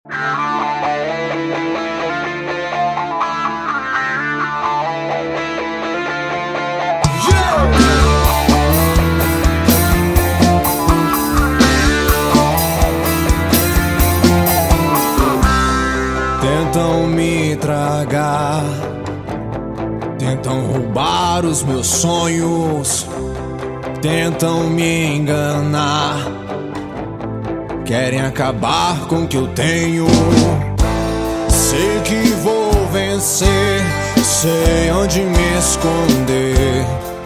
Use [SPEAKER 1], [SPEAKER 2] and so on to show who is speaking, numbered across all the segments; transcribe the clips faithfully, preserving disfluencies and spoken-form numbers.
[SPEAKER 1] Tentam me tragar, tentam roubar os meus sonhos, tentam me enganar, querem acabar com o que eu tenho. Sei que vou vencer, sei onde me esconder.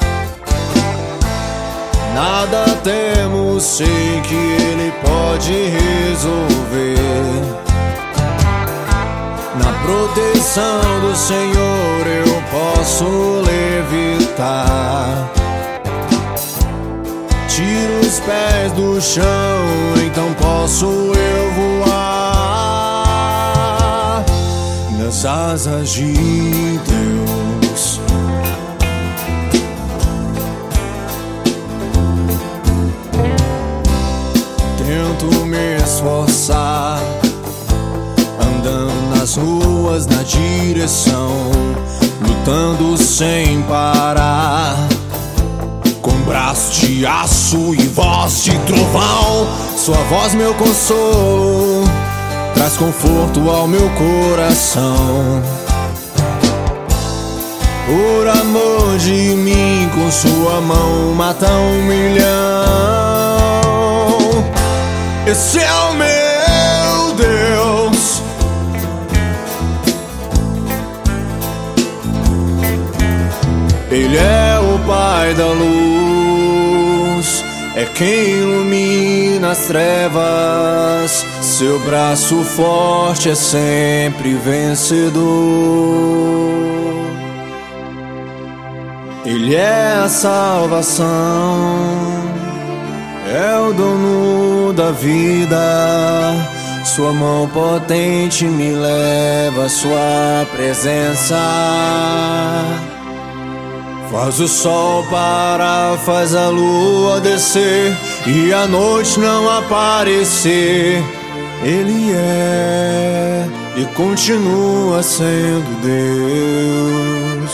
[SPEAKER 1] Nada temo, sei que Ele pode resolver. Na proteção do Senhor eu posso levitar. Tiro os pés do chão, então posso eu voar nas asas de Deus. Tento me esforçar, andando nas ruas na direção, lutando sem parar, com braço de aço e voz de trovão. Sua voz meu consolo, traz conforto ao meu coração. Por amor de mim, com sua mão mata um milhão. Esse é o meu Deus. Ele é o Pai da luz, é quem ilumina as trevas. Seu braço forte é sempre vencedor. Ele é a salvação, é o dono da vida. Sua mão potente me leva à sua presença. Faz o sol parar, faz a lua descer e a noite não aparecer. Ele é e continua sendo Deus.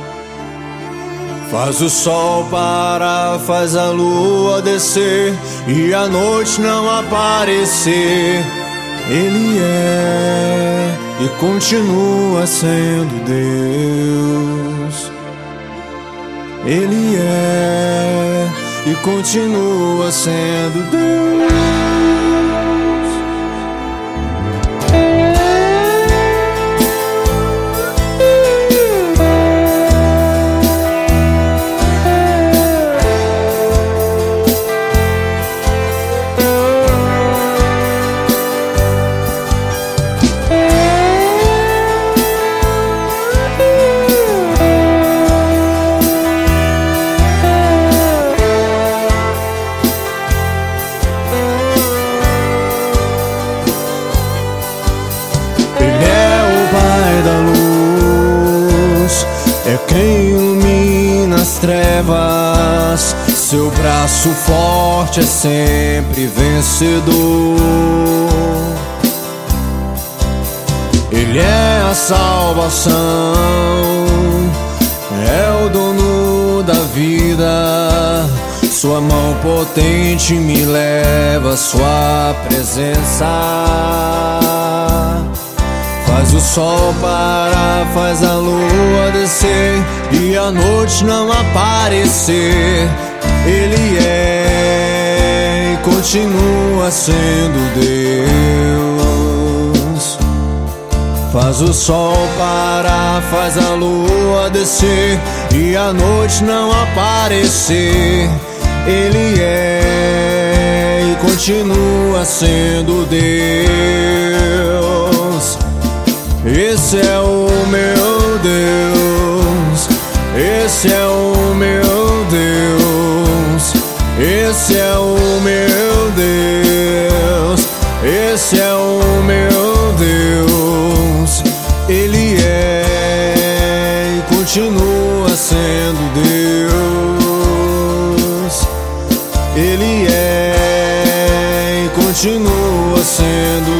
[SPEAKER 1] Faz o sol parar, faz a lua descer e a noite não aparecer. Ele é e continua sendo Deus. Ele é e continua sendo Deus. É quem ilumina as trevas. Seu braço forte é sempre vencedor. Ele é a salvação, é o dono da vida. Sua mão potente me leva à sua presença. Faz o sol parar, faz a lua descer e a noite não aparecer. Ele é e continua sendo Deus. Faz o sol parar, faz a lua descer e a noite não aparecer. Ele é e continua sendo Deus. Esse é o meu Deus, esse é o meu Deus, esse é o meu Deus, esse é o meu Deus. Ele é e continua sendo Deus. Ele é e continua sendo